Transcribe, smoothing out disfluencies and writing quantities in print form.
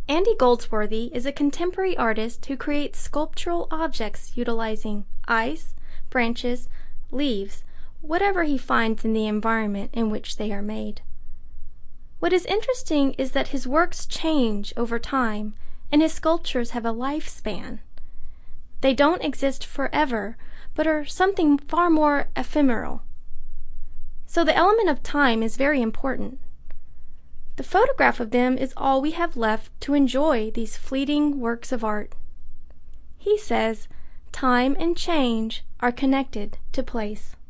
Andy Goldsworthy is a contemporary artist who creates sculptural objects utilizing ice, branches, leaves, whatever he finds in the environment in which they are made. What is interesting is that his works change over time, and his sculptures have a lifespan. They don't exist forever, but are something far more ephemeral. So the element of time is very important. The photograph of them is all we have left to enjoy these fleeting works of art. He says, time and change are connected to place.